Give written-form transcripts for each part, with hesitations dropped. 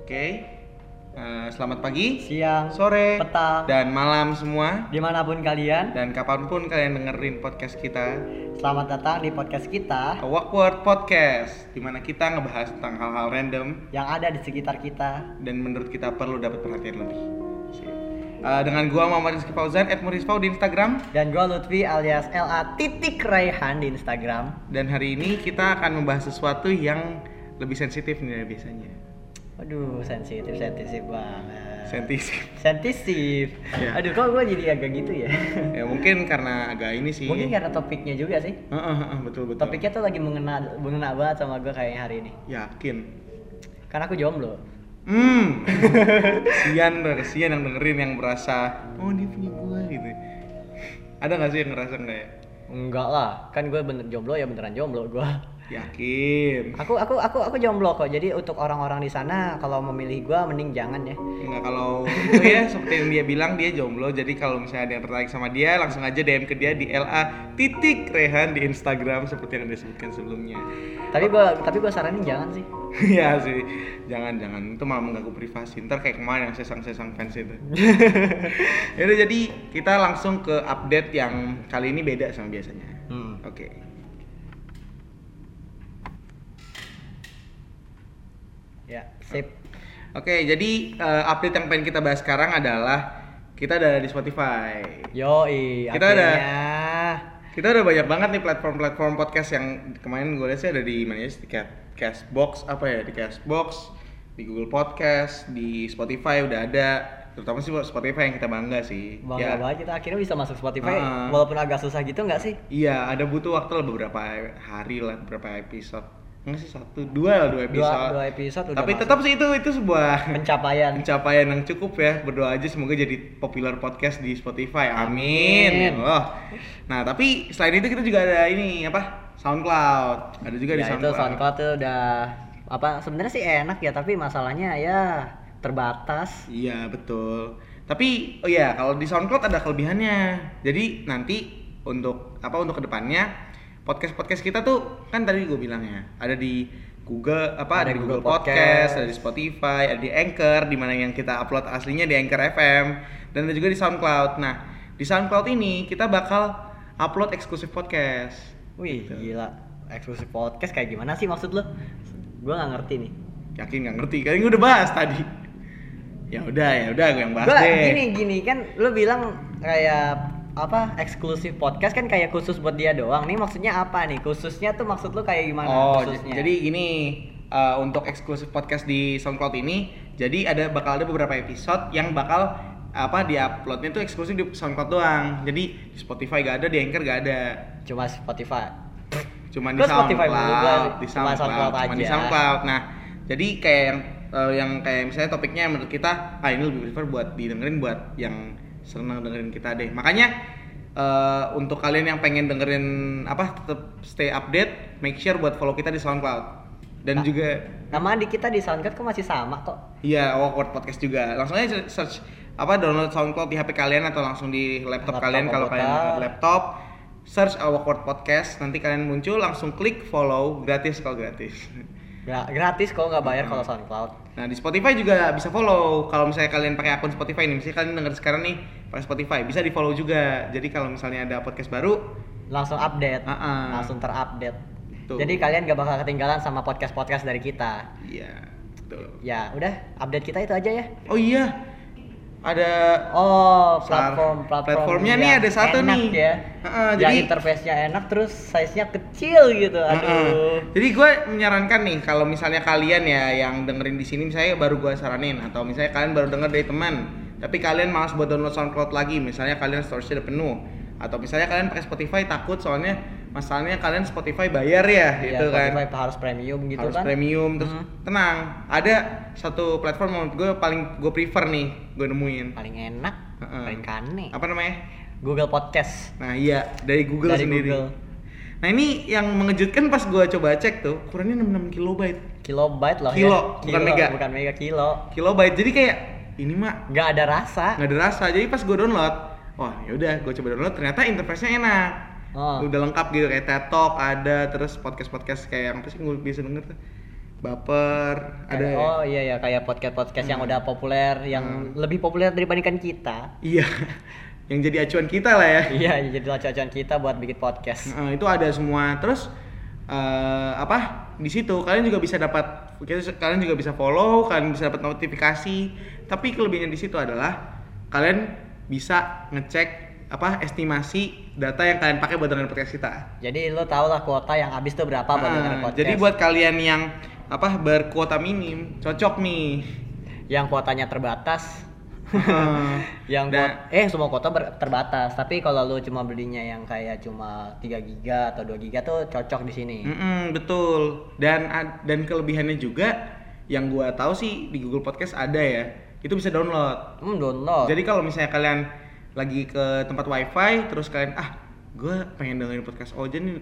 Oke, selamat pagi, siang, sore, petang, dan malam semua. dimanapun kalian. Dan kapanpun kalian dengerin podcast kita, Selamat datang di podcast kita Awkward Podcast, dimana kita ngebahas tentang hal-hal random yang ada di sekitar kita. dan menurut kita perlu dapat perhatian lebih. Dengan gua Muhammad Rizky Fauzan, @murizfau di Instagram. Dan gue Lutfi alias LA.Raihan di Instagram. Dan hari ini kita akan membahas sesuatu yang lebih sensitif nih dari biasanya. Aduh, sensitif banget. Sensitif. Ya. Aduh, kok gue jadi agak gitu ya? Ya mungkin karena agak ini sih. Mungkin karena topiknya juga sih. Betul. Topiknya tuh lagi mengena banget sama gue kayaknya hari ini. Yakin. Karena aku jomblo. Kesian yang dengerin yang merasa dia punya gua gitu. Ada nggak sih yang ngerasa nggak ya? Enggak lah, kan gue bener jomblo ya beneran jomblo gue. Yakin. Aku jomblo kok. Jadi untuk orang-orang di sana kalau memilih gua mending jangan ya. Enggak, kalau itu ya seperti yang dia bilang, dia jomblo. Jadi kalau misalnya ada yang tertarik sama dia, langsung aja DM ke dia di LA.Rehan di Instagram seperti yang disebutkan sebelumnya. Tapi gua saranin jangan sih. Ya sih, jangan itu malah mengganggu privasi. Ntar kayak kemarin yang sesang fans itu. Yaudah, jadi kita langsung ke update yang kali ini beda sama biasanya. Oke. Ya, sip. Oke, jadi update yang pengen kita bahas sekarang adalah kita ada di Spotify. Yoi, Kita udah banyak banget nih platform podcast yang kemarin gue lihat sih ada di mana ya, di Castbox, di Castbox, di Google Podcast, di Spotify udah ada. Terutama sih Spotify yang kita bangga sih. Bangga banget kita akhirnya bisa masuk Spotify, walaupun agak susah gitu nggak sih? Iya, ada butuh waktu lah beberapa hari lah, beberapa episode. Enggak sih, dua episode. Dua episode udah. Tapi masuk. tetap sih itu sebuah pencapaian yang cukup ya. Berdoa aja semoga jadi populer podcast di Spotify. Amin. Nah, tapi selain itu kita juga ada ini SoundCloud. Ada juga di SoundCloud. Itu SoundCloud tuh udah sebenarnya sih enak ya, tapi masalahnya ya terbatas. Iya, betul. Tapi kalau di SoundCloud ada kelebihannya. Jadi nanti untuk kedepannya podcast kita tuh kan tadi gue bilang ya, ada di Google ada di Google Podcast, ada di Spotify, ada di Anchor, di mana yang kita upload aslinya di Anchor FM, dan ada juga di SoundCloud. Nah, di SoundCloud ini kita bakal upload eksklusif podcast. Wih, gila. Eksklusif podcast kayak gimana sih maksud lo? Gue nggak ngerti nih. Yakin nggak ngerti? Kayaknya gue udah bahas tadi. Ya udah gue yang bahas deh. Gini kan lo bilang kayak eksklusif podcast kan kayak khusus buat dia doang. Nih maksudnya apa nih? Khususnya tuh maksud lu kayak gimana khususnya? Jadi gini, untuk eksklusif podcast di SoundCloud ini, jadi bakal ada beberapa episode yang bakal di-uploadnya tuh eksklusif di SoundCloud doang. Jadi di Spotify gak ada, di Anchor gak ada. Cuma Spotify. Cuma di SoundCloud, di SoundCloud. Nah, jadi kayak yang kayak misalnya topiknya menurut kita, ini lebih prefer buat didengerin buat yang senang dengerin kita deh. Makanya untuk kalian yang pengen dengerin tetap stay update, make sure buat follow kita di SoundCloud. Dan juga nama di kita di SoundCloud kok masih sama kok. Iya, Awkward Podcast juga. Langsung aja search download SoundCloud di HP kalian atau langsung di laptop kalian kalau kalian ada laptop. Search Awkward Podcast, nanti kalian muncul, langsung klik follow, gratis kok. Gratis kok, nggak bayar kalau SoundCloud. Nah, di Spotify juga bisa follow. Kalau misalnya kalian pakai akun Spotify nih, misalnya kalian denger sekarang nih pakai Spotify, bisa di follow juga. Jadi kalau misalnya ada podcast baru, langsung update, langsung terupdate. Tuh. Jadi kalian gak bakal ketinggalan sama podcast dari kita. Iya, betul. Ya udah, update kita itu aja ya. Oh iya, ada platformnya nih ada satu enak nih ya. Jadi interface-nya enak, terus size-nya kecil gitu. Aduh. Jadi gue menyarankan nih, kalau misalnya kalian ya yang dengerin di sini, misalnya baru gue saranin, atau misalnya kalian baru denger dari teman, tapi kalian malas buat download SoundCloud lagi, misalnya kalian storage-nya udah penuh, atau misalnya kalian pakai Spotify takut soalnya masalahnya kalian Spotify bayar ya, gitu kan. Spotify harus premium gitu harus premium, terus tenang. Ada satu platform menurut gue paling gue prefer nih, gue nemuin. Paling enak, paling kane. Apa namanya? Google Podcast. Nah iya, dari Google sendiri. Google. Nah ini yang mengejutkan pas gue coba cek tuh, ukurannya 66 kilobyte. Kilobyte loh bukan mega. Bukan mega, Kilobyte, jadi kayak ini mah nggak ada rasa. Jadi pas gue download, wah yaudah gue coba download, ternyata interface-nya enak. Udah lengkap gitu, kayak TED Talk ada, terus podcast kayak yang apa sih gue biasa denger tuh, baper, ada. Oh iya ya, kayak podcast yang udah populer, yang lebih populer dibandingkan kita. Iya. Yang jadi acuan kita lah ya. Iya, jadi acuan kita buat bikin podcast. Itu ada semua. Terus di situ kalian juga bisa kalian juga bisa follow, kalian bisa dapat notifikasi. Tapi kelebihannya di situ adalah kalian bisa ngecek estimasi data yang kalian pakai buat dengerin podcast kita. Jadi lo tau lah kuota yang habis tuh berapa buat dengerin podcast. Jadi buat kalian yang berkuota minim, cocok nih. Yang kuotanya terbatas. Semua kuota terbatas, tapi kalau lu cuma belinya yang kayak cuma 3 giga atau 2 giga tuh cocok di sini. Betul. Dan kelebihannya juga yang gua tahu sih di Google Podcast ada ya. Itu bisa download. Download. Jadi kalau misalnya kalian lagi ke tempat wifi terus kalian gue pengen dengerin podcast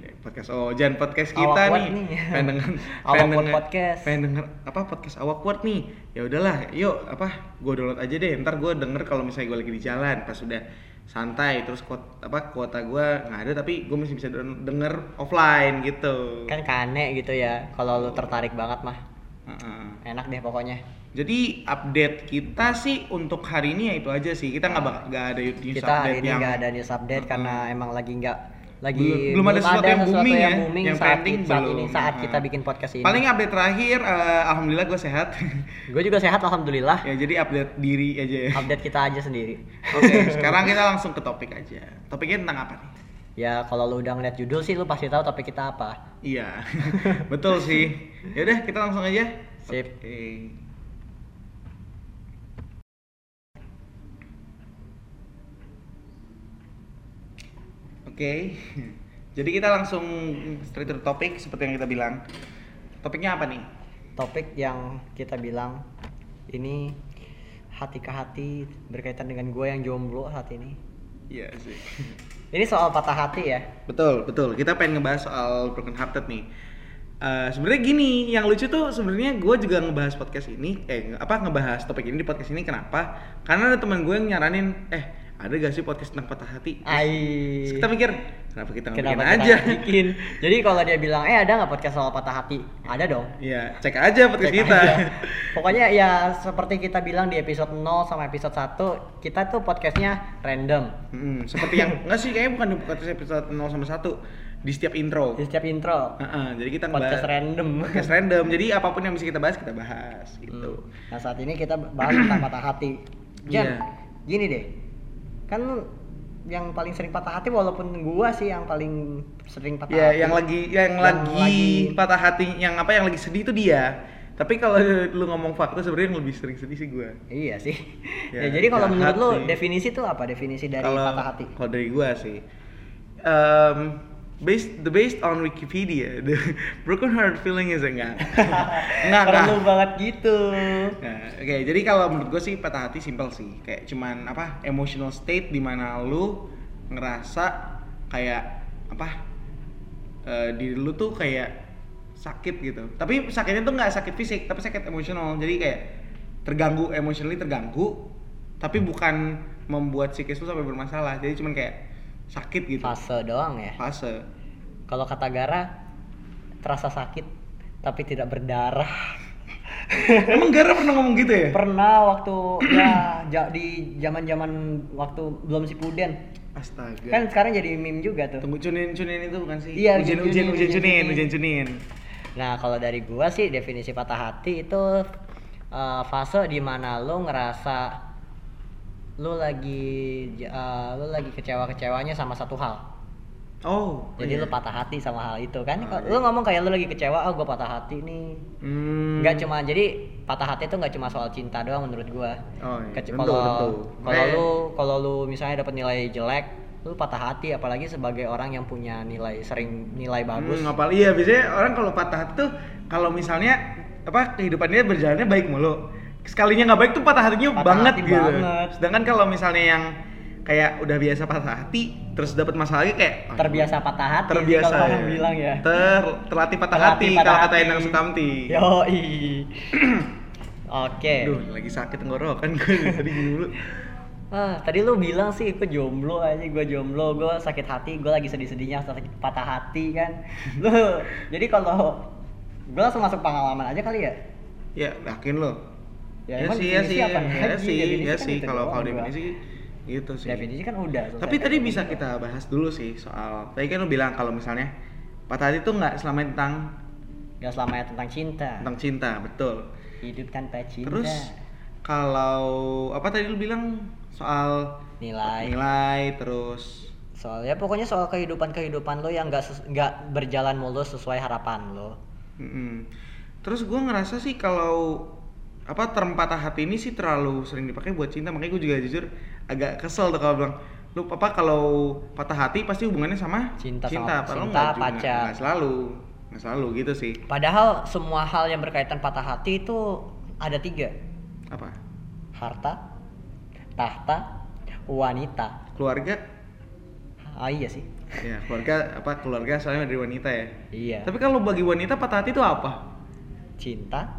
kita nih. pengen denger podcast Awkward nih. Ya udahlah, yuk gue download aja deh. Ntar gue denger kalau misalnya gue lagi di jalan pas udah santai, terus kuota gue nggak ada tapi gue masih bisa denger offline gitu. Kan kane gitu ya kalau lu tertarik banget mah. Enak deh pokoknya. Jadi update kita sih untuk hari ini ya itu aja sih. Kita nggak ada news kita update hari ini nggak ada news update karena emang belum ada sesuatu yang booming yang saat kita bikin podcast ini. Paling update terakhir, alhamdulillah gue sehat. Gue juga sehat alhamdulillah. Ya jadi update diri aja ya. Update kita aja sendiri. Oke, sekarang kita langsung ke topik aja. Topiknya tentang apa nih? Ya kalau lu udah ngeliat judul sih lu pasti tahu topik kita apa. Iya, betul sih. Ya udah kita langsung aja. Sip. Oke. Jadi kita langsung straight to the topic seperti yang kita bilang. Topiknya apa nih? Topik yang kita bilang ini hati ke hati berkaitan dengan gue yang jomblo saat ini. Iya sih. Ini soal patah hati ya? Betul. Kita pengen ngebahas soal broken hearted nih. Sebenarnya gini, yang lucu tuh sebenarnya gue juga ngebahas podcast ini, ngebahas topik ini di podcast ini kenapa? Karena ada teman gue yang nyaranin, ada gak sih podcast tentang patah hati? Terus kita mikir, kenapa kita nggak bikin aja? Jadi kalau dia bilang, ada nggak podcast soal patah hati? Ada dong. Iya, cek aja podcast kita. Pokoknya ya seperti kita bilang di episode 0 sama episode 1, kita tuh podcastnya random. Seperti yang, enggak sih, kayaknya bukan di podcast episode 0 sama 1. Di setiap intro. Jadi kita podcast random. Jadi apapun yang bisa kita bahas gitu. Nah saat ini kita bahas tentang patah hati. Jan, gini deh. Kan yang paling sering patah hati walaupun gua sih yang paling sering patah hati. Yang lagi patah hati, yang lagi sedih itu dia. Tapi kalau lu ngomong fakta sebenarnya yang lebih sering sedih sih gua. Iya sih. Jadi kalau menurut lu definisi tuh apa definisi dari patah hati? Kalau dari gua sih based on Wikipedia, the broken heart feeling is enggak. Perlu banget gitu. Oke, jadi kalau menurut gue sih patah hati simple sih, kayak cuman emotional state di mana lu ngerasa kayak diri lu tuh kayak sakit gitu. Tapi sakitnya tuh nggak sakit fisik, tapi sakit emosional. Jadi kayak emotionally terganggu, tapi bukan membuat psikis lu sampai bermasalah. Jadi cuman kayak sakit gitu. Fase doang ya. Fase. Kalau kata Gara, terasa sakit tapi tidak berdarah. Emang Gara pernah ngomong gitu ya? Pernah waktu di zaman-zaman waktu belum si Puden. Astaga. Kan sekarang jadi meme juga tuh. Tunggu cunin itu bukan sih? Iya, ujian cunin. Nah, kalau dari gua sih definisi patah hati itu fase di mana lu ngerasa lu lagi kecewa-kecewanya sama satu hal. Jadi lu patah hati sama hal itu kan. Lu ngomong kayak lu lagi kecewa, gua patah hati nih. Enggak cuma, jadi patah hati itu enggak cuma soal cinta doang menurut gua. Kalau lu misalnya dapat nilai jelek, lu patah hati, apalagi sebagai orang yang punya nilai bagus. Iya, biasanya orang kalau patah hati tuh kalau misalnya kehidupannya berjalannya baik mulu. Sekalinya nggak baik tuh patah hatinya banget gitu. Sedangkan kalau misalnya yang kayak udah biasa patah hati terus dapat masalah lagi kayak terbiasa patah hati. Kalau orang bilang ya. Terlatih patah hati kalau kata Endang Sukamti. Yoi. Oke. Duh, lagi sakit tenggorokan gue tadi gini dulu. Tadi lu bilang sih gue jomblo aja, gue sakit hati, gue lagi sedih-sedihnya patah hati kan. Jadi kalau Gue langsung masuk pengalaman aja kali ya. Ya, yakin lo? Ya, Ya emang sih, ya definisi sih, apa ya lagi? sih, Definisi ya kan sih. itu Kalau doang gua. definisi gitu sih. Definisi kan udah. Tapi selesai. tadi bisa kita bahas dulu sih soal. Tadi kan lu bilang kalau misalnya patah hati itu nggak selamanya Gak selamanya tentang cinta. tentang cinta, betul. Hidup tanpa cinta. Terus kalau apa tadi lu bilang soal Nilai. terus Soalnya pokoknya soal kehidupan lo yang nggak berjalan mulus sesuai harapan lo. mm-mm. Terus gue ngerasa sih kalau apa term patah hati ini sih terlalu sering dipakai buat cinta, makanya gue juga jujur agak kesel tuh kalau bilang lu apa kalau patah hati pasti hubungannya sama Cinta, padahal cinta, juga, pacar. nggak selalu gitu sih. Padahal semua hal yang berkaitan patah hati itu ada 3. Apa? Harta, tahta, wanita. Keluarga? Iya sih. Ya keluarga soalnya dari wanita ya. Iya. Tapi kalau bagi wanita patah hati itu apa? Cinta,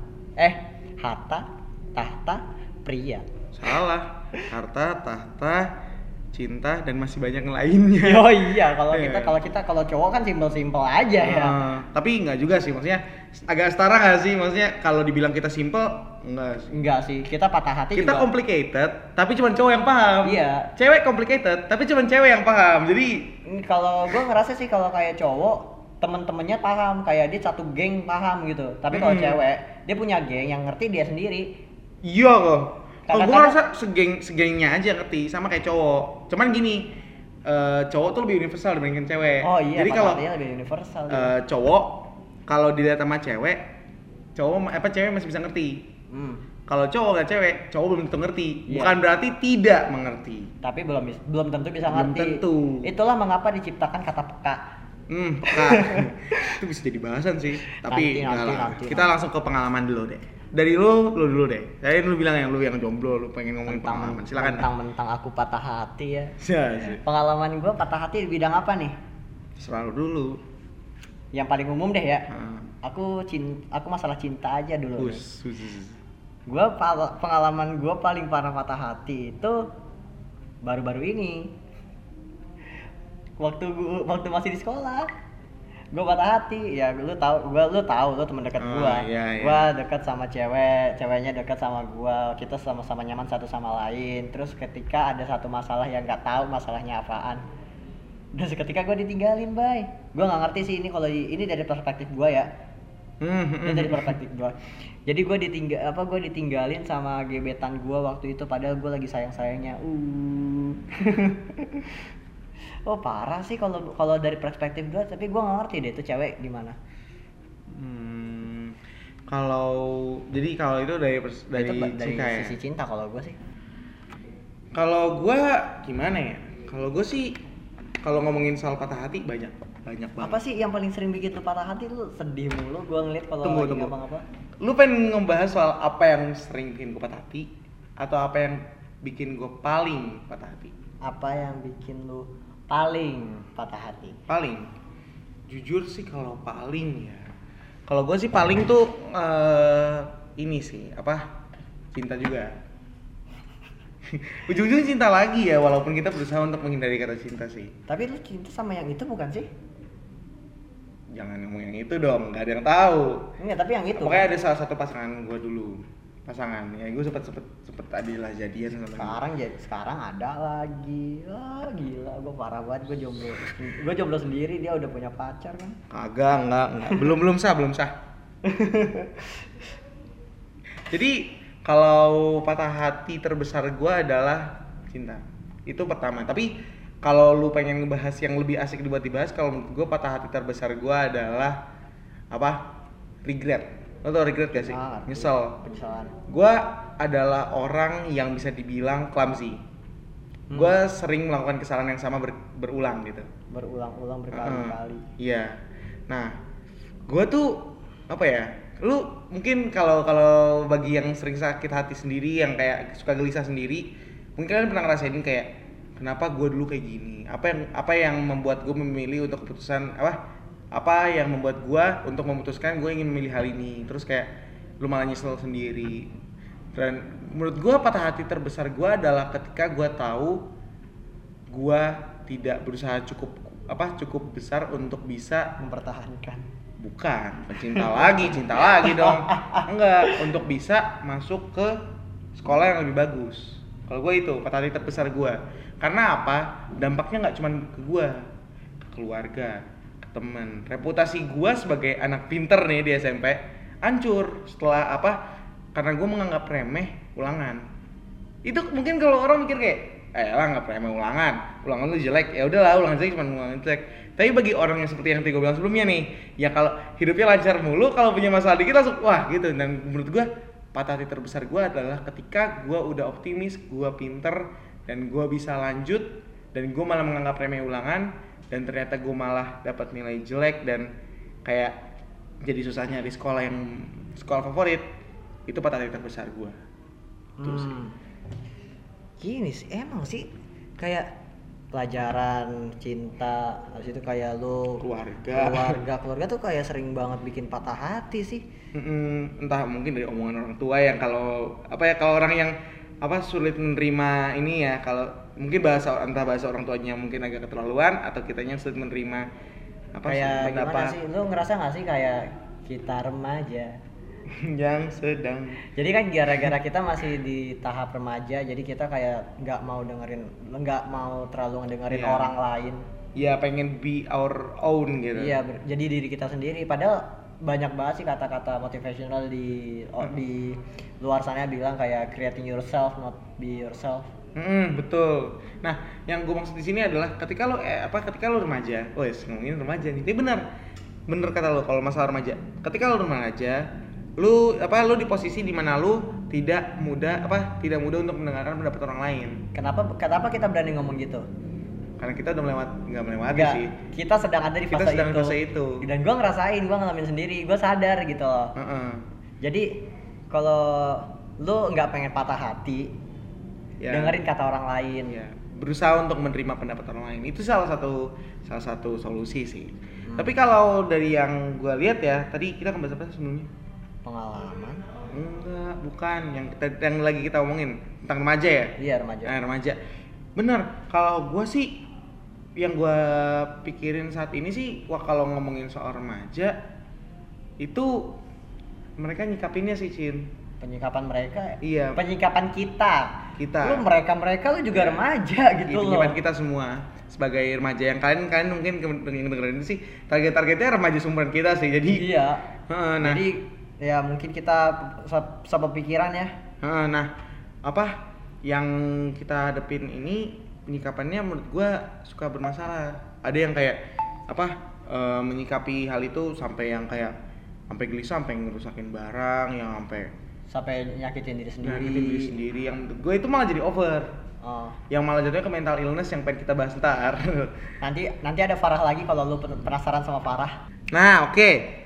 harta, tahta, pria. Salah. Harta, tahta, cinta dan masih banyak yang lainnya. Oh iya, kalau Iya. kalau cowok kan simpel-simpel aja ya. Tapi nggak juga sih, maksudnya agak setara nggak sih? Maksudnya kalau dibilang kita simple, enggak sih. Enggak sih, kita patah hati Kita juga. complicated, tapi cuma cowok yang paham. Iya. Cewek complicated, tapi cuma cewek yang paham. Jadi Kalau gue ngerasa sih kalau kayak cowok temen-temennya paham, kayak dia satu geng paham gitu. Tapi kalau cewek dia punya geng yang ngerti dia sendiri. iya kok. Kalau gue Kadang-kadang- ngerasa segengnya aja ngerti, sama kayak cowok. Cuman gini, cowok tuh lebih universal dibandingkan cewek. Oh iya, Jadi patah kalau hatinya lebih universal. dia. cowok kalau dilihat sama cewek, cewek masih bisa ngerti. Kalau cowok nggak cewek, cowok belum tentu ngerti. Iya. Bukan berarti tidak mengerti. Tapi belum tentu bisa Belum ngerti. tentu. Itulah mengapa diciptakan kata peka. Peka. Itu bisa jadi bahasan sih. Tapi Nanti, enggak lah. nanti. Kita langsung ke pengalaman dulu deh. Dari lu dulu deh. Tadi lu bilang lu yang jomblo, lu pengen ngomongin pengalaman. Silakan. Mentang aku patah hati ya. Iya. Pengalaman gue patah hati di bidang apa nih? Selalu dulu. Yang paling umum deh ya. Heeh. Aku masalah cinta aja dulu. nih. Us. Pengalaman gue paling parah patah hati itu baru-baru ini. Waktu masih di sekolah. Gue patah hati. Ya lu tahu lu teman dekat gue. Iya. Gue dekat sama ceweknya dekat sama gue. Kita sama-sama nyaman satu sama lain. Terus ketika ada satu masalah yang nggak tahu masalahnya apaan. Dan seketika gue ditinggalin, bay. Gue nggak ngerti sih ini dari perspektif gue ya. Ini dari perspektif gue. Jadi gue ditinggalin sama gebetan gue waktu itu, padahal gue lagi sayangnya. Oh parah sih kalau dari perspektif gue, tapi gue nggak ngerti deh itu cewek gimana. Kalau itu dari Itu dari cinta ya. sisi cinta kalau gue sih. Kalau gue gimana ya? Kalau gue sih kalau ngomongin soal patah hati banyak banget. Apa sih yang paling sering bikin lu patah hati? Lu sedih mulu gue ngeliat kalau Tunggu. lagi ngapa-ngapa. Lu pengen ngebahas soal apa yang sering bikin gue patah hati atau apa yang bikin gue paling patah hati? Apa yang bikin lu paling patah hati? Paling jujur sih kalau paling ya. Kalau gue sih paling tuh ini sih cinta juga. Ujung-ujungnya cinta lagi ya, walaupun kita berusaha untuk menghindari kata cinta sih. Tapi lu cinta sama yang itu bukan sih? Jangan ngomong yang itu dong, nggak ada yang tahu. Enggak, tapi yang itu. Pokoknya ada salah satu pasangan gue dulu. Ya gue sempet adalah jadian sama dia. Sekarang ada lagi. Gila, gue parah banget, gue jomblo sendiri, dia udah punya pacar kan. Kagak, enggak. Belum sah. Jadi kalau patah hati terbesar gue adalah cinta. Itu pertama. Tapi kalau lu pengen ngebahas yang lebih asik dibuat dibahas, kalau menurut gue patah hati terbesar gue adalah regret. Lo tau regret gak sih? Nyesel. Penyesalan. Gue adalah orang yang bisa dibilang clumsy. Gue sering melakukan kesalahan yang sama berulang gitu. Berulang-ulang berkali-kali. Iya. Nah, gue tuh lu mungkin kalau bagi yang sering sakit hati sendiri, yang kayak suka gelisah sendiri, mungkin kalian pernah ngerasain kayak kenapa gue dulu kayak gini, apa yang membuat gue memilih untuk keputusan apa yang membuat gue untuk memutuskan gue ingin memilih hal ini, terus kayak lu malah nyesel sendiri. Dan menurut gue patah hati terbesar gue adalah ketika gue tahu gue tidak berusaha cukup besar untuk bisa Mempertahankan. Bukan cinta lagi dong. Enggak, untuk bisa masuk ke sekolah yang lebih bagus. Kalau gue itu patah hati terbesar gue. Karena apa? Dampaknya nggak cuma ke gue, ke keluarga, ke temen. Reputasi gue sebagai anak pinter nih di SMP hancur setelah apa? Karena gue menganggap remeh ulangan. Itu mungkin kalau orang mikir kayak, lah nggak remeh ulangan lu jelek, ya udahlah ulangan jelek cuma ulangan jelek. Tapi bagi orang yang seperti yang tadi gue bilang sebelumnya nih, ya kalau hidupnya lancar mulu, kalau punya masalah dikit langsung wah gitu. Dan menurut gue patah hati terbesar gue adalah ketika gue udah optimis, gue pinter dan gue bisa lanjut, dan gue malah menganggap remeh ulangan, dan ternyata gue malah dapat nilai jelek dan kayak jadi susah nyari sekolah favorit. Itu patah hati terbesar gue. Itu sih. Gini sih, emang sih kayak pelajaran, cinta, habis itu kayak lu keluarga tuh kayak sering banget bikin patah hati sih. Entah mungkin dari omongan orang tua yang kalau orang yang sulit menerima ini ya, kalau mungkin bahasa orang tuanya mungkin agak keterlaluan, atau kitanya sulit menerima kayak gimana sih, lu ngerasa nggak sih kayak kita remaja yang sedang, jadi kan gara-gara kita masih di tahap remaja, jadi kita kayak nggak mau terlalu ngedengerin orang lain. Ya pengen be our own gitu. Iya, jadi diri kita sendiri. Padahal banyak banget sih kata-kata motivational di luar sana bilang kayak creating yourself, not be yourself. Betul. Nah, yang gue maksud di sini adalah ketika lo remaja, ngomongin remaja nih. Tapi bener kata lo kalau masalah remaja. Ketika lo remaja, lu di posisi di mana lu tidak mudah untuk mendengarkan pendapat orang lain. Kenapa kita berani ngomong gitu? Karena kita udah nggak melewati sih. Kita sedang ada di fase itu. Dan gue ngalamin sendiri, gue sadar gitu loh. Jadi kalau lu nggak pengen patah hati, dengerin kata orang lain. Ya. Berusaha untuk menerima pendapat orang lain. Itu salah satu solusi sih. Tapi kalau dari yang gue lihat ya, tadi kita akan bahas apa sebelumnya? Pengalaman? Enggak, bukan. Yang lagi kita omongin tentang remaja ya? Iya, remaja. Remaja. Bener, kalau gue sih yang gue pikirin saat ini sih, kalau ngomongin soal remaja itu mereka nyikapinnya sih, Cin. Penyikapan mereka? Iya. Penyikapan kita. Lu mereka lu juga remaja gitu loh. Penyikapan kita semua sebagai remaja, yang kalian mungkin yang dengerin ini sih targetnya remaja seumuran kita sih. Jadi iya. Jadi ya mungkin kita sepikiran ya. Nah, yang kita hadepin ini penyikapannya menurut gua suka bermasalah. Ada yang kayak menyikapi hal itu sampai gelisah, sampai ngerusakin barang, yang sampai nyakitin diri sendiri. Yang menurut gua itu malah jadi over. Yang malah jatuhnya ke mental illness yang pengen kita bahas ntar. Nanti ada Farah lagi kalau lu penasaran sama Farah. Nah, oke.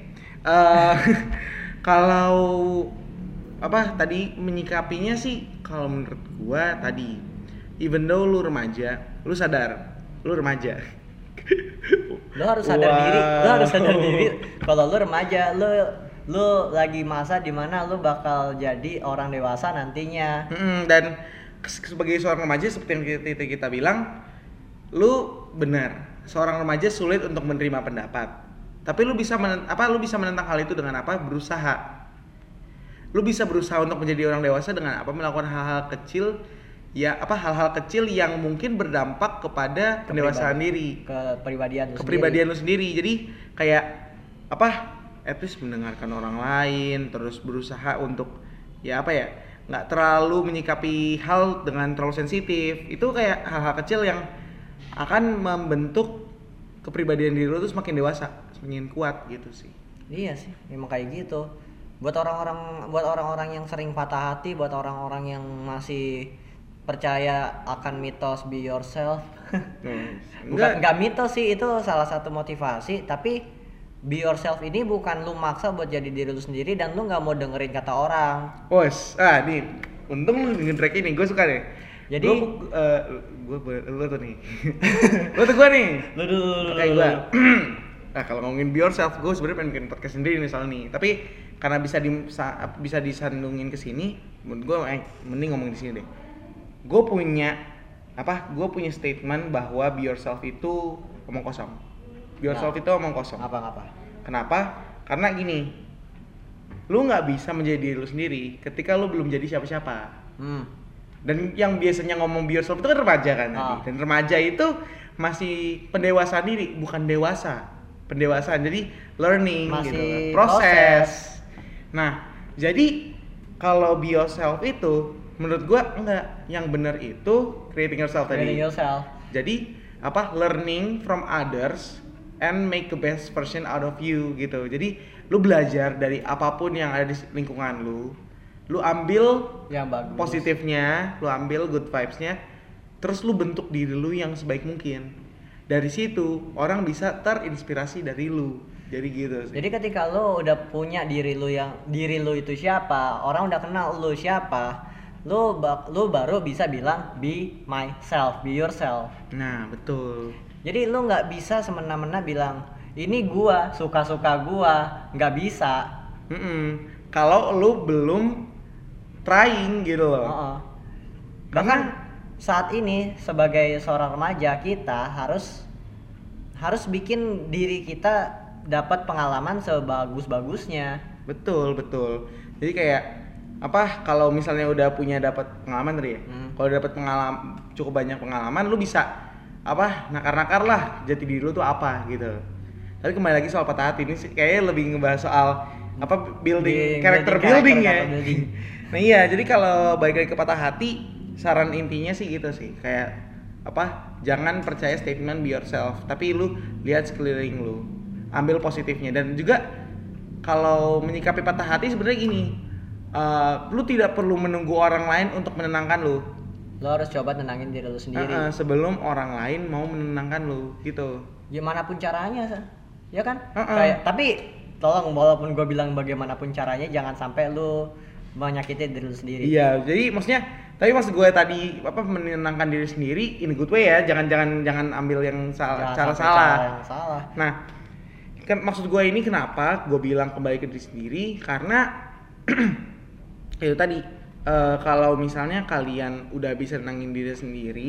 Kalau tadi menyikapinya sih, kalau menurut gua tadi, even though lu remaja, lu sadar lu remaja. Lu harus sadar diri kalau lu remaja, lu lagi masa dimana lu bakal jadi orang dewasa nantinya. Dan sebagai seorang remaja, seperti yang kita bilang, lu benar, seorang remaja sulit untuk menerima pendapat. Tapi lu bisa menentang hal itu dengan berusaha. Lu bisa berusaha untuk menjadi orang dewasa dengan melakukan hal-hal kecil yang mungkin berdampak kepada pendewasaan diri, kepribadian lu sendiri. Jadi kayak at least mendengarkan orang lain, terus berusaha untuk nggak terlalu menyikapi hal dengan terlalu sensitif. Itu kayak hal-hal kecil yang akan membentuk kepribadian diri lu tuh semakin dewasa, semakin kuat gitu sih. Iya sih, memang kayak gitu. Buat orang-orang yang sering patah hati, buat orang-orang yang masih percaya akan mitos be yourself. Enggak mitos sih, itu salah satu motivasi, tapi be yourself ini bukan lu maksa buat jadi diri lu sendiri dan lu nggak mau dengerin kata orang. Nih, untung lu dengerin track ini, gue suka deh. Jadi gue tuh nih. Gue nih. Lu dulu. Kayak gue. Nah, kalau ngomongin be yourself, gue sebenarnya pengen bikin podcast sendiri misalnya nih. Tapi karena bisa disandungin ke sini, menurut gue mending ngomongin di sini deh. Gue punya statement bahwa be yourself itu omong kosong. Be yourself itu omong kosong. Apa? Kenapa? Karena gini, lu nggak bisa menjadi diri lu sendiri ketika lu belum jadi siapa-siapa. Dan yang biasanya ngomong be yourself itu kan remaja kan tadi. Dan remaja itu masih pendewasaan diri, bukan dewasa. Pendewasaan, jadi learning masih gitu kan. Proses. Nah, jadi kalau be yourself itu menurut gua enggak, yang benar itu creating yourself tadi. Creating yourself. Jadi learning from others and make the best version out of you gitu. Jadi lu belajar dari apapun yang ada di lingkungan lu. Lu ambil Yang bagus. positifnya, lu ambil good vibes-nya, terus lu bentuk diri lu yang sebaik mungkin. Dari situ orang bisa terinspirasi dari lu. Jadi gitu sih. Jadi ketika lu udah punya diri lu itu siapa, orang udah kenal lu siapa, lu baru bisa bilang be myself, be yourself. Nah, betul. Jadi lu nggak bisa semena-mena bilang ini gua, suka-suka gua, nggak bisa. Kalau lu belum trying gitu loh. Bahkan saat ini sebagai seorang remaja kita harus bikin diri kita dapat pengalaman sebagus-bagusnya. Betul. Jadi kayak kalau misalnya udah dapat pengalaman tadi ya. Kalau dapat cukup banyak pengalaman, lu bisa nakar-nakar lah jati diri lu tuh apa gitu. Tapi kembali lagi soal patah hati ini sih kayaknya lebih ngebahas soal building character building ya. Nah iya, jadi kalau balik lagi ke patah hati, saran intinya sih gitu sih, kayak jangan percaya statement be yourself, tapi lu lihat sekeliling lu, ambil positifnya. Dan juga kalau menyikapi patah hati sebenarnya gini, lu tidak perlu menunggu orang lain untuk menenangkan lu. Lu harus coba tenangin diri lu sendiri sebelum orang lain mau menenangkan lu gitu. Gimana pun caranya, ya kan? Kayak, tapi tolong walaupun gue bilang bagaimanapun caranya, jangan sampai lu menyakiti diri lu sendiri. Iya, jadi maksud gue tadi menenangkan diri sendiri in a good way ya, jangan ambil yang cara salah. Nah, kan maksud gue ini kenapa gue bilang kembali ke diri sendiri, karena itu tadi kalau misalnya kalian udah bisa nenangin diri sendiri,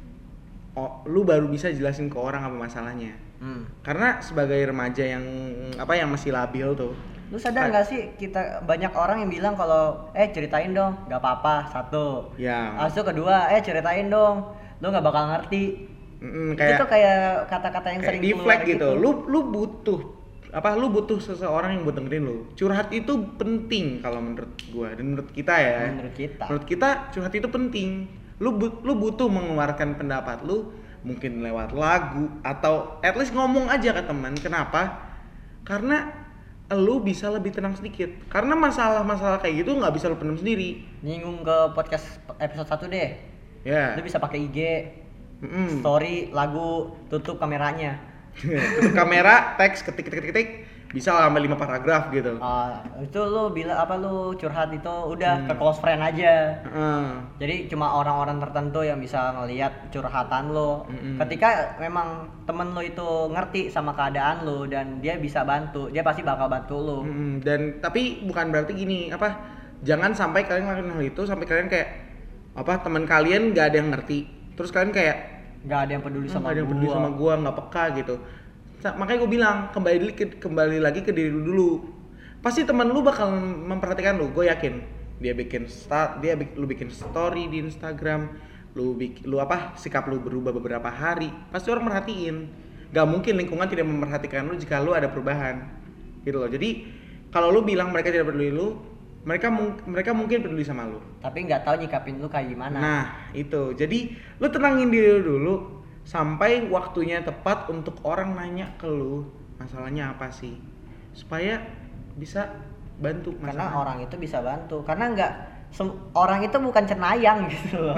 lu baru bisa jelasin ke orang apa masalahnya. Karena sebagai remaja yang masih labil tuh, lu sadar nggak sih, kita banyak orang yang bilang kalau ceritain dong, nggak apa-apa, satu. Ya. Habis itu kedua, ceritain dong, lu nggak bakal ngerti. Itu tuh kayak kata-kata yang sering keluar gitu. Lu butuh seseorang yang buat dengerin lu. Curhat itu penting kalau menurut gua dan menurut kita ya. Menurut kita curhat itu penting. Lu butuh mengeluarkan pendapat lu, mungkin lewat lagu atau at least ngomong aja ke teman. Kenapa? Karena lu bisa lebih tenang sedikit. Karena masalah-masalah kayak gitu nggak bisa lu pendam sendiri. Nyinggung ke podcast episode 1 deh. Ya. Lu bisa pakai IG, story, lagu, tutup kameranya. Tutup kamera, teks, ketik, bisa lah sampai 5 paragraf gitu. Itu lu lu curhat itu udah ke close friend aja. Jadi cuma orang-orang tertentu yang bisa ngelihat curhatan lu. Ketika memang temen lu itu ngerti sama keadaan lu dan dia bisa bantu, dia pasti bakal bantu lu. Dan tapi bukan berarti gini, jangan sampai kalian ngelakuin hal itu sampai kalian kayak teman kalian nggak ada yang ngerti, terus kalian kayak nggak ada yang peduli sama gua, nggak peka gitu. Makanya gue bilang kembali lagi ke diri lu dulu. Pasti teman lu bakal memperhatikan lu, gue yakin. Lu bikin story di Instagram, sikap lu berubah beberapa hari, pasti orang merhatiin. Gak mungkin lingkungan tidak memperhatikan lu jika lu ada perubahan, gitu loh. Jadi kalau lu bilang mereka tidak peduli lu, mereka mungkin peduli sama lu, tapi nggak tahu nyikapin lu kayak gimana. Nah itu, jadi lu tenangin diri lu dulu sampai waktunya tepat untuk orang nanya ke lu masalahnya apa sih, supaya bisa bantu masalah. Karena orang itu bisa bantu, karena orang itu bukan cenayang gitu loh.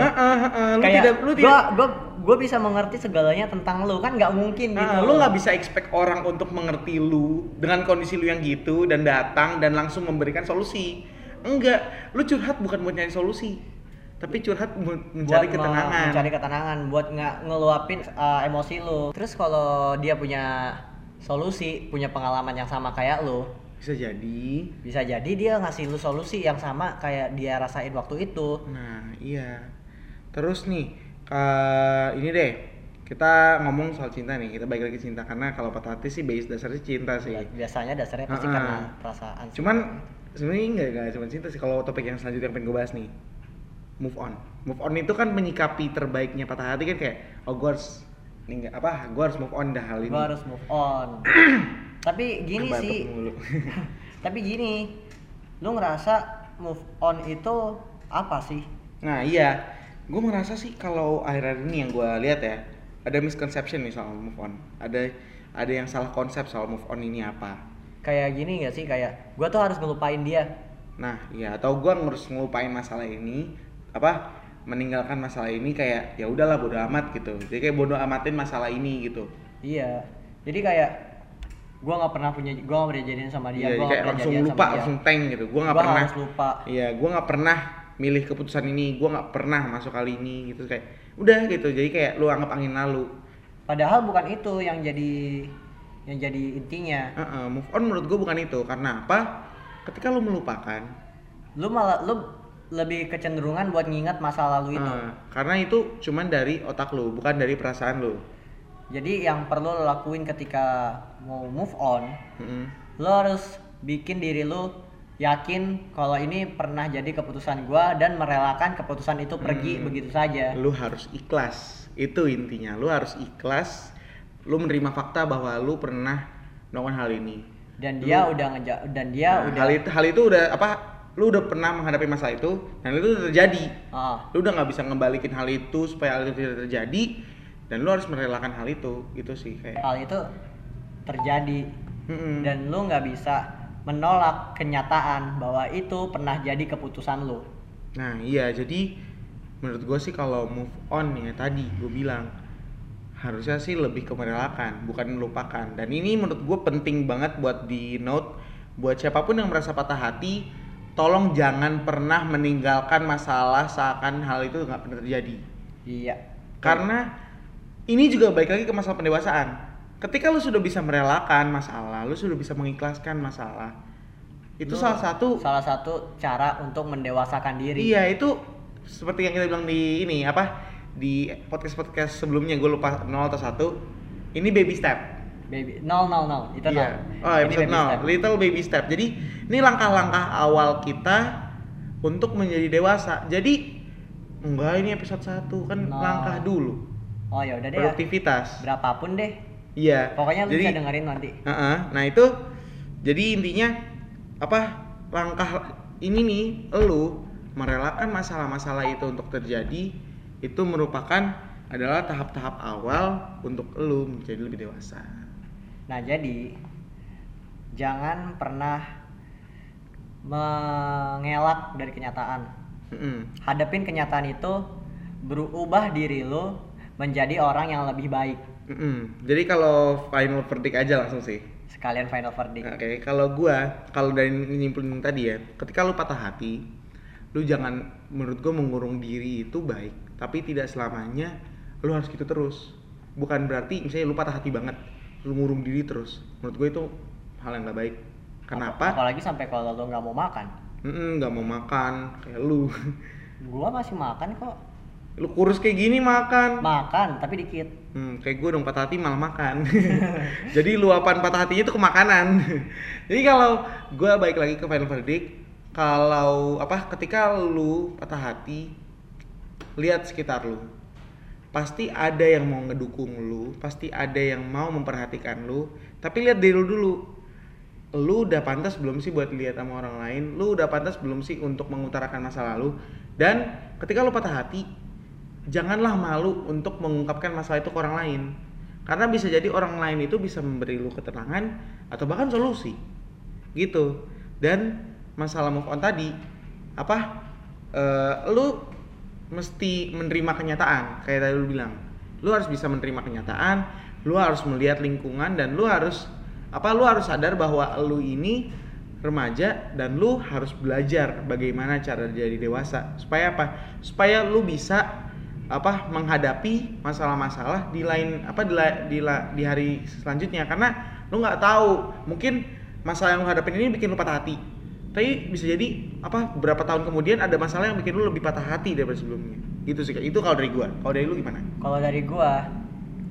Gue bisa mengerti segalanya tentang lu, kan nggak mungkin gitu. Lu nggak bisa expect orang untuk mengerti lu dengan kondisi lu yang gitu dan datang dan langsung memberikan solusi. Enggak, lu curhat bukan buat nyari solusi, tapi curhat mencari ketenangan. Mencari ketenangan buat ngeluapin emosi lu. Terus kalau dia punya solusi, punya pengalaman yang sama kayak lu, bisa jadi dia ngasih lu solusi yang sama kayak dia rasain waktu itu. Nah iya. Terus nih ini deh, kita ngomong soal cinta nih, kita balik lagi cinta karena kalau patah hati sih base dasarnya cinta sih. Ya, biasanya dasarnya pasti karena perasaan sih. Cuman sebenarnya enggak cuma cinta sih. Kalau topik yang selanjutnya yang pengen gue bahas nih, move on itu kan menyikapi terbaiknya patah hati kan, kayak gue harus gue harus move on dah hal ini. Gue harus move on. Tapi gini Kebatuk sih. mulu. Tapi gini, lu ngerasa move on itu apa sih? Nah iya, gue merasa sih kalau akhir-akhir ini yang gue lihat ya, ada misconception nih soal move on. Ada yang salah konsep soal move on ini apa. Kayak gini gak sih, kayak gue tuh harus ngelupain dia. Nah iya, atau gue harus ngelupain masalah ini, meninggalkan masalah ini, kayak ya udahlah bodo amat gitu. Jadi kayak bodo amatin masalah ini gitu. Iya, jadi kayak gue nggak pernah jadian sama dia. Iya, Gue kayak langsung lupa, langsung tank gitu. Gue nggak pernah. Harus lupa. Iya, gue nggak pernah milih keputusan ini. Gue nggak pernah masuk kali ini gitu, kayak udah gitu. Jadi kayak lu anggap angin lalu. Padahal bukan itu yang jadi intinya. Move on menurut gue bukan itu. Karena apa? Ketika lu melupakan, lu lebih kecenderungan buat ngingat masa lalu itu. Karena itu cuman dari otak lu, bukan dari perasaan lu. Jadi yang perlu lo lakuin ketika mau move on, lo harus bikin diri lo yakin kalau ini pernah jadi keputusan gua dan merelakan keputusan itu pergi begitu saja. Lu harus ikhlas, itu intinya. Lu harus ikhlas, lu menerima fakta bahwa lu pernah melakukan hal ini. Dan dia udah hal itu udah lu udah pernah menghadapi masa itu dan itu udah terjadi. Lu udah nggak bisa ngembalikin hal itu supaya hal itu tidak terjadi. Dan lu harus merelakan hal itu, gitu sih kayak. Hal itu terjadi dan lu nggak bisa menolak kenyataan bahwa itu pernah jadi keputusan lu. Nah iya, jadi menurut gue sih kalau move on ya tadi gue bilang harusnya sih lebih ke merelakan, bukan melupakan. Dan ini menurut gue penting banget buat di note, buat siapapun yang merasa patah hati, tolong jangan pernah meninggalkan masalah seakan hal itu nggak pernah terjadi. Iya. Karena ini juga balik lagi ke masalah pendewasaan. Ketika lu sudah bisa merelakan masalah, lu sudah bisa mengikhlaskan masalah, itu salah satu cara untuk mendewasakan diri. Iya, itu seperti yang kita bilang di di podcast sebelumnya, gue lupa 0 atau 1. Ini baby step. Baby 0 itu 0. Iya. Oh, episode 0. Little baby step. Jadi, ini langkah-langkah awal kita untuk menjadi dewasa. Jadi, enggak, ini episode 1 kan langkah dulu. Oh ya udah deh. Produktivitas. Berapapun deh. Iya. Pokoknya lu bisa dengerin nanti. Nah itu, jadi intinya langkah ini nih, lu merelakan masalah-masalah itu untuk terjadi, itu merupakan adalah tahap-tahap awal untuk lu menjadi lebih dewasa. Nah jadi jangan pernah mengelak dari kenyataan. Hadapin kenyataan itu, berubah diri lu menjadi orang yang lebih baik. Jadi kalau final verdict aja langsung sih. Sekalian final verdict. Oke, kalau dari nyimpulin tadi ya, ketika lu patah hati, lu jangan, menurut gua mengurung diri itu baik, tapi tidak selamanya lu harus gitu terus. Bukan berarti misalnya lu patah hati banget, lu ngurung diri terus. Menurut gua itu hal yang gak baik. Kenapa? Apalagi sampai kalau lu nggak mau makan. Nggak mau makan kayak lu. Gua masih makan kok. Lu kurus kayak gini makan tapi dikit. Kayak gue dong, patah hati malah makan. Jadi luapan patah hatinya itu ke makanan. Jadi kalau gue balik lagi ke final verdict, kalau ketika lu patah hati, lihat sekitar lu. Pasti ada yang mau ngedukung lu, pasti ada yang mau memperhatikan lu, tapi lihat diri lu dulu. Lu udah pantas belum sih buat lihat sama orang lain? Lu udah pantas belum sih untuk mengutarakan masa lalu? Dan ketika lu patah hati, janganlah malu untuk mengungkapkan masalah itu ke orang lain. Karena bisa jadi orang lain itu bisa memberi lu ketenangan atau bahkan solusi. Gitu. Dan masalah move on tadi, lu mesti menerima kenyataan. Kayak tadi lu bilang, lu harus bisa menerima kenyataan, lu harus melihat lingkungan, dan lu harus sadar bahwa lu ini remaja dan lu harus belajar bagaimana cara jadi dewasa. Supaya supaya lu bisa menghadapi masalah-masalah di hari selanjutnya. Karena lu nggak tahu, mungkin masalah yang lu hadapin ini bikin lu patah hati, tapi bisa jadi beberapa tahun kemudian ada masalah yang bikin lu lebih patah hati daripada sebelumnya. Gitu sih, itu kalau dari gua. Kalau dari lu gimana? Kalau dari gua,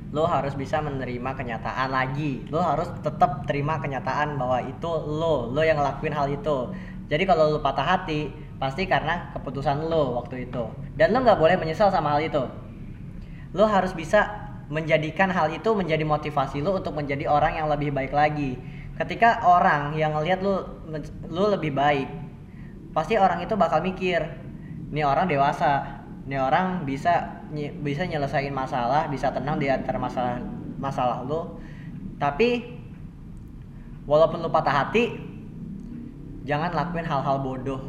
lo harus bisa menerima kenyataan lagi. Lo harus tetap terima kenyataan bahwa itu lo yang ngelakuin hal itu. Jadi kalau lo patah hati, pasti karena keputusan lo waktu itu. Dan lo nggak boleh menyesal sama hal itu. Lo harus bisa menjadikan hal itu menjadi motivasi lo untuk menjadi orang yang lebih baik lagi. Ketika orang yang ngelihat lo lebih baik, pasti orang itu bakal mikir, nih orang dewasa, nih orang bisa nyelesain masalah, bisa tenang di antara masalah lo. Tapi walaupun lo patah hati, jangan lakuin hal-hal bodoh.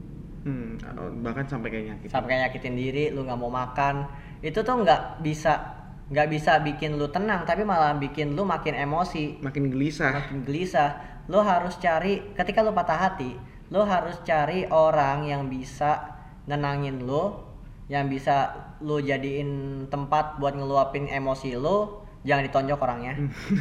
Bahkan sampai kayak nyakitin diri, lu nggak mau makan. Itu tuh nggak bisa bikin lu tenang, tapi malah bikin lu makin emosi, makin gelisah. Lu harus cari, ketika lu patah hati, lu harus cari orang yang bisa nenangin lu, yang bisa lu jadiin tempat buat ngeluapin emosi lu. Jangan ditonjok orangnya.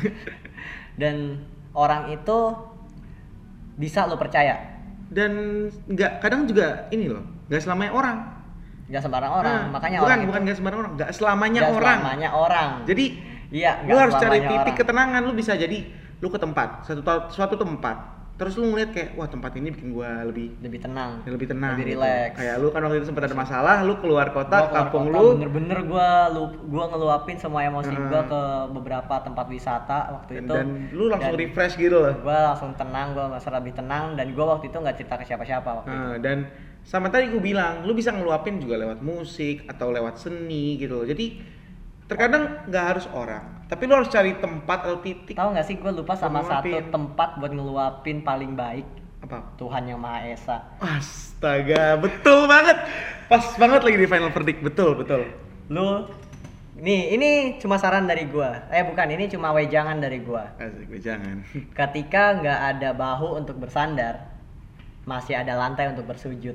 Dan orang itu bisa lu percaya. Dan kadang juga ini loh, nggak selamanya orang. Nggak sembarang orang, makanya bukan nggak sembarang orang, nggak selamanya orang. Jadi lu harus cari titik ketenangan. Lu bisa jadi lu ke tempat, suatu tempat, terus lu ngeliat kayak, wah tempat ini bikin gua lebih tenang, lebih relax. Kayak lu kan waktu itu sempat ada masalah, lu keluar kota, kampung lu. Bener-bener gua ngeluapin semua emosi gua ke beberapa tempat wisata waktu itu. Dan lu langsung refresh gitu loh. Gua langsung tenang, gua merasa lebih tenang, dan gua waktu itu nggak cerita ke siapa-siapa waktu itu. Dan sama tadi gue bilang, lu bisa ngeluapin juga lewat musik atau lewat seni gitu loh. Jadi terkadang nggak harus orang, tapi lu harus cari tempat atau titik. Tahu nggak sih, gue lupa sama satu tempat buat ngeluapin paling baik. Apa? Tuhan Yang Maha Esa. Astaga, betul banget. Pas banget lagi di final verdict, betul. Lu ini cuma saran dari gue. Bukan, ini cuma wejangan dari gue. Asik, wejangan. Ketika nggak ada bahu untuk bersandar, masih ada lantai untuk bersujud.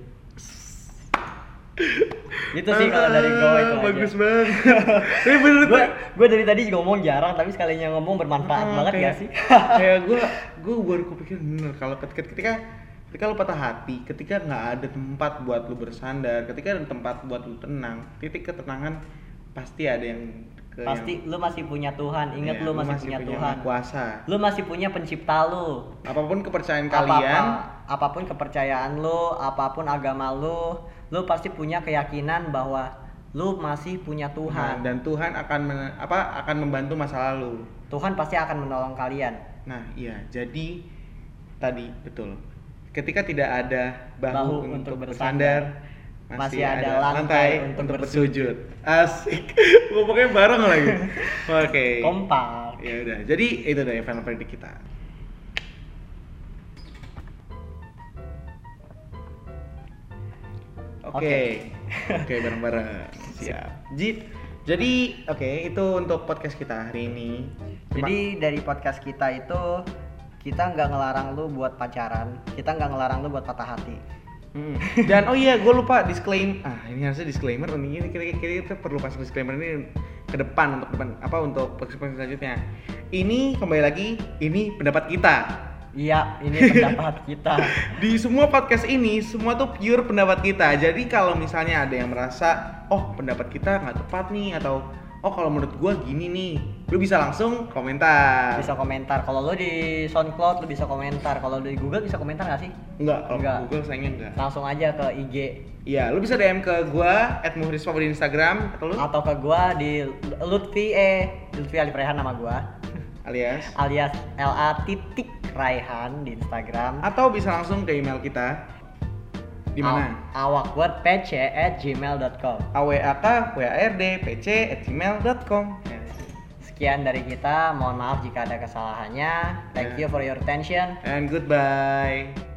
Gitu sih kalau dari gue itu bagus aja. Banget. Tapi bener gue dari tadi ngomong jarang, tapi sekalinya ngomong bermanfaat banget kayak, gak sih? Kayak gue baru kepikir bener, kalau ketika lu patah hati, ketika nggak ada tempat buat lu bersandar, ketika ada tempat buat lu tenang, titik ketenangan pasti ada yang lu masih punya Tuhan. Ingat, lu masih punya Tuhan. Kuasa. Lu masih punya pencipta lu. Apapun kepercayaan kalian, apapun kepercayaan lu, apapun agama lu pasti punya keyakinan bahwa lu masih punya Tuhan. Dan Tuhan akan membantu masa lalu. Tuhan pasti akan menolong kalian. Nah, iya. Jadi tadi betul. Ketika tidak ada bahu untuk bersandar, masih ada lantai untuk bersujud. Asik. Pokoknya bareng lagi. Oke. Kompak. Ya udah. Jadi itu deh final verdict kita. Oke, bareng-bareng. Siap. Jadi itu untuk podcast kita hari ini. Jadi dari podcast kita itu, kita nggak ngelarang lu buat pacaran, kita nggak ngelarang lu buat patah hati. Dan gue lupa ini harusnya disclaimer. Ini kita perlu pasang disclaimer ini ke depan untuk podcast selanjutnya. Ini kembali lagi, ini pendapat kita. Iya, ini pendapat kita. Di semua podcast ini, semua tuh pure pendapat kita. Jadi kalau misalnya ada yang merasa, pendapat kita nggak tepat nih, atau kalau menurut gua gini nih, lu bisa langsung komentar. Bisa komentar. Kalau lu di SoundCloud lu bisa komentar. Kalau di Google bisa komentar nggak sih? Enggak. Kalau Google sayangnya enggak. Langsung aja ke IG. Iya, lu bisa DM ke gua @muhrisfa di Instagram atau ke gua di Lutfi Ali Raihan nama gua. alias LA.Raihan di Instagram, atau bisa langsung ke email kita di mana? awkwardpc@gmail.com. awakWARDPC@gmail.com. Sekian dari kita, mohon maaf jika ada kesalahannya. Thank you for your attention and goodbye.